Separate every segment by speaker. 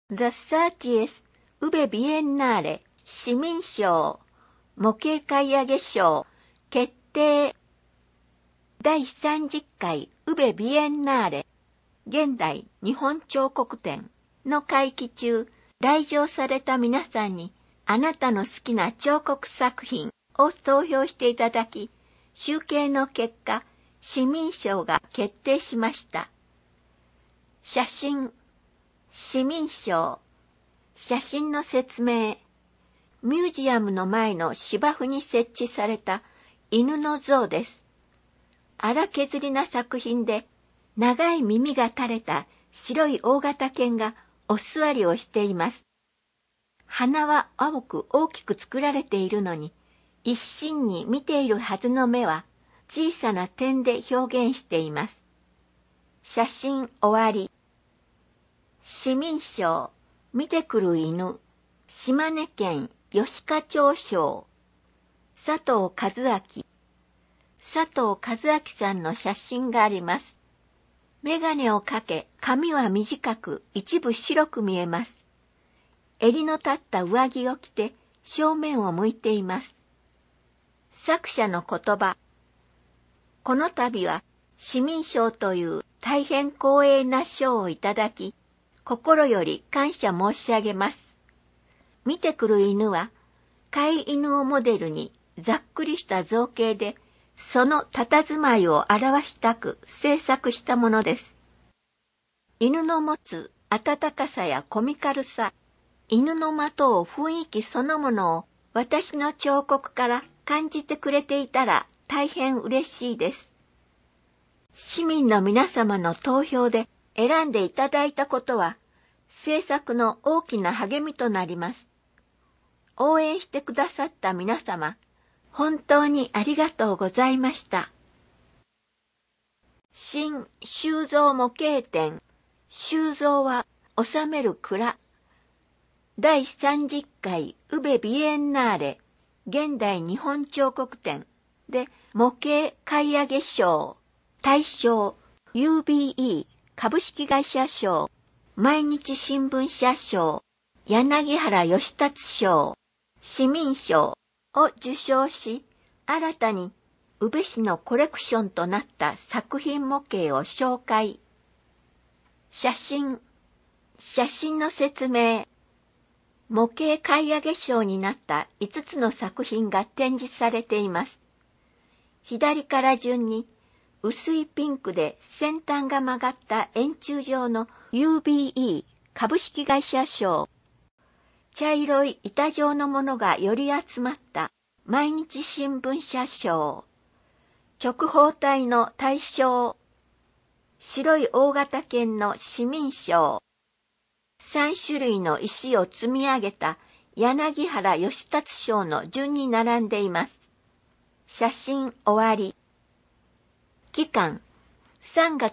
Speaker 1: The 30th 宇部ビエンナーレ市民賞模型買上賞決定。第30回宇部ビエンナーレ現代日本彫刻展の会期中、来場された皆さんにあなたの好きな彫刻作品を投票していただき、集計の結果、市民賞が決定しました。写真、市民賞、写真の説明、ミュージアムの前の芝生に設置された犬の像です。荒削りな作品で、長い耳が垂れた白い大型犬がお座りをしています。鼻は青く大きく作られているのに、一心に見ているはずの目は小さな点で表現しています。写真終わり。市民賞、見てくる犬、島根県吉賀町賞、佐藤和明。佐藤和明さんの写真があります。メガネをかけ、髪は短く、一部白く見えます。襟の立った上着を着て、正面を向いています。作者の言葉。この度は、市民賞という大変光栄な賞をいただき、心より感謝申し上げます。見てくる犬は、飼い犬をモデルにざっくりした造形で、その佇まいを表したく制作したものです。犬の持つ温かさやコミカルさ、犬のまとう雰囲気そのものを私の彫刻から感じてくれていたら大変嬉しいです。市民の皆様の投票で選んでいただいたことは、制作の大きな励みとなります。応援してくださった皆様、本当にありがとうございました。新収蔵模型展、収蔵は収める蔵。第30回宇部ビエンナーレ現代日本彫刻展で模型買上賞、大賞、UBE 株式会社賞、毎日新聞社賞、柳原義達賞、市民賞を受賞し、新たに宇部市のコレクションとなった作品模型を紹介。写真、写真の説明。模型買上賞になった5つの作品が展示されています。左から順に、薄いピンクで先端が曲がった円柱状の UBE 株式会社賞。茶色い板状のものがより集まった毎日新聞社賞。直方体の大賞。白い大型犬の市民賞。3種類の石を積み上げた柳原義達賞の順に並んでいます。写真終わり。期間、3月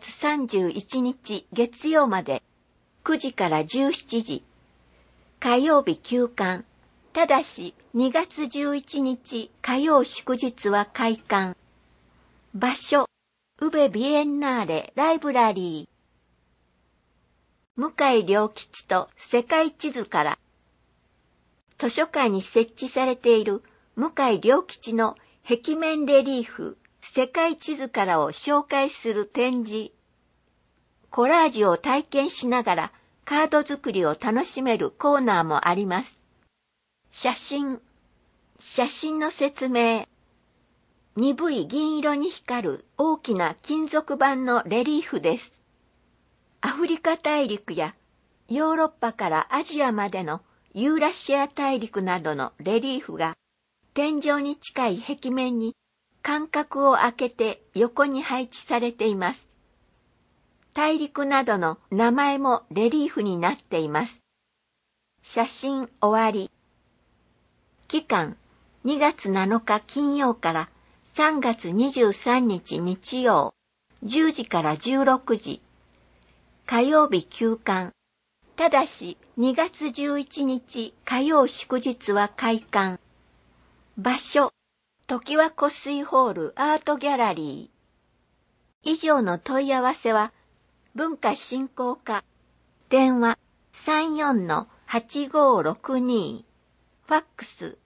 Speaker 1: 31日月曜まで9時から17時。火曜日休館。ただし2月11日火曜祝日は開館。場所、宇部ビエンナーレライブラリー。向井良吉と世界地図から。図書館に設置されている向井良吉の壁面レリーフ世界地図からを紹介する展示。コラージュを体験しながらカード作りを楽しめるコーナーもあります。写真、写真の説明。鈍い銀色に光る大きな金属板のレリーフです。アフリカ大陸やヨーロッパからアジアまでのユーラシア大陸などのレリーフが天井に近い壁面に間隔を空けて横に配置されています。大陸などの名前もレリーフになっています。写真終わり。期間、2月7日金曜から3月23日日曜、10時から16時。火曜日休館。ただし2月11日火曜祝日は開館。場所、常盤湖水ホールアートギャラリー。以上の問い合わせは、文化振興課、電話 34-8562、ファックス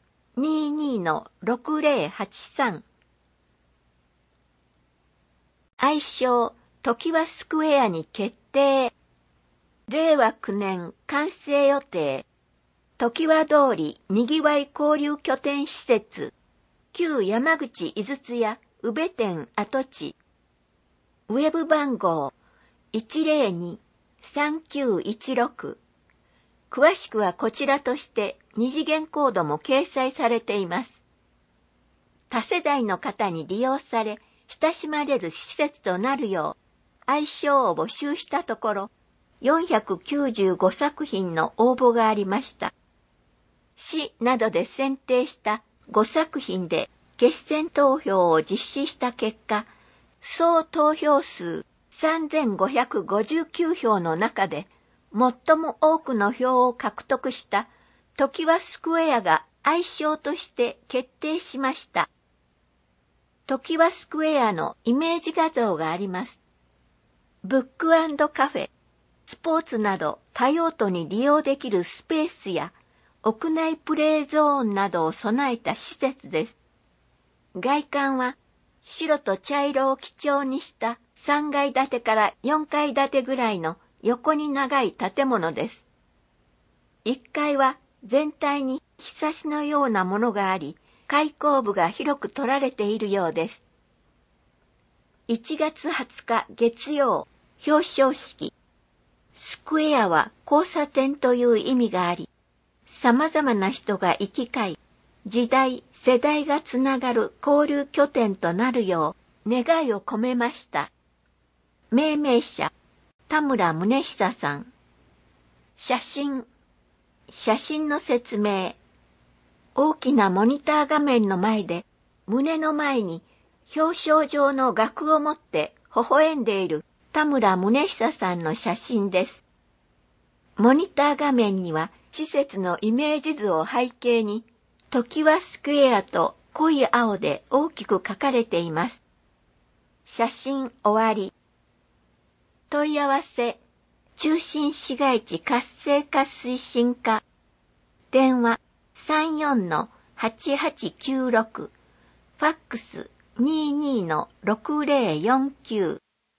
Speaker 1: 22-6083。愛称ときわスクエアに決定。令和9年完成予定。ときわ通りにぎわい交流拠点施設。旧山口井筒屋宇部店跡地。ウェブ番号 102-3916。詳しくはこちらとして二次元コードも掲載されています。多世代の方に利用され、親しまれる施設となるよう、愛称を募集したところ、495作品の応募がありました。市などで選定した5作品で決選投票を実施した結果、総投票数3559票の中で、最も多くの票を獲得したときわスクエアが愛称として決定しました。ときわスクエアのイメージ画像があります。ブック&カフェ、スポーツなど多用途に利用できるスペースや屋内プレイゾーンなどを備えた施設です。外観は白と茶色を基調にした3階建てから4階建てぐらいの横に長い建物です。1階は全体にひさしのようなものがあり、開口部が広く取られているようです。1月20日月曜、表彰式。スクエアは交差点という意味があり、様々な人が行き交い、時代、世代がつながる交流拠点となるよう願いを込めました。命名者、田村宗久さん。写真の説明。大きなモニター画面の前で、胸の前に表彰状の額を持って微笑んでいる田村宗久さんの写真です。モニター画面には施設のイメージ図を背景に、ときわスクエアと濃い青で大きく書かれています。写真終わり。問い合わせ、中心市街地活性化推進課。電話 34-8896。ファックス 22-6049。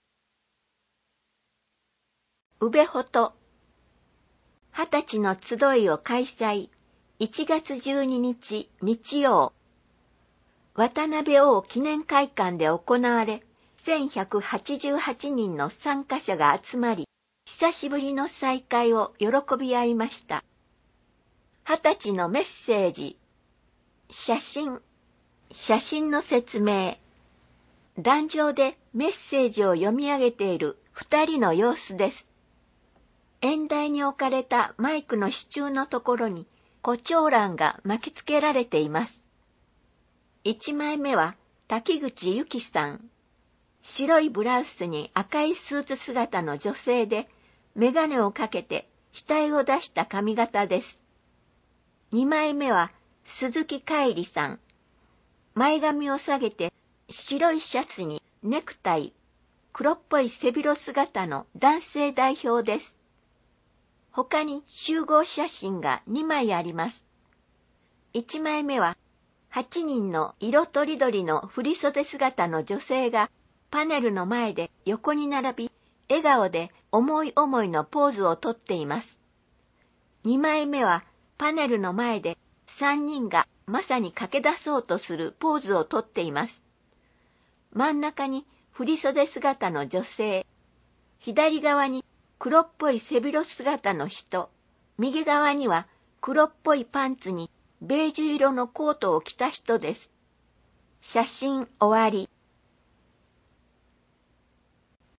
Speaker 1: 宇部ほと。20歳の集いを開催。1月12日日曜。渡辺王記念会館で行われ、1188人の参加者が集まり、久しぶりの再会を喜び合いました。20歳のメッセージ。写真の説明。壇上でメッセージを読み上げている2人の様子です。演台に置かれたマイクの支柱のところに胡蝶蘭が巻きつけられています。1枚目は滝口由紀さん。白いブラウスに赤いスーツ姿の女性で、メガネをかけて額を出した髪型です。2枚目は鈴木海里さん。前髪を下げて白いシャツにネクタイ、黒っぽい背広姿の男性代表です。他に集合写真が2枚あります。1枚目は8人の色とりどりの振袖姿の女性がパネルの前で横に並び、笑顔で思い思いのポーズをとっています。2枚目はパネルの前で3人がまさに駆け出そうとするポーズをとっています。真ん中に振袖姿の女性、左側に黒っぽい背広姿の人、右側には黒っぽいパンツにベージュ色のコートを着た人です。写真終わり。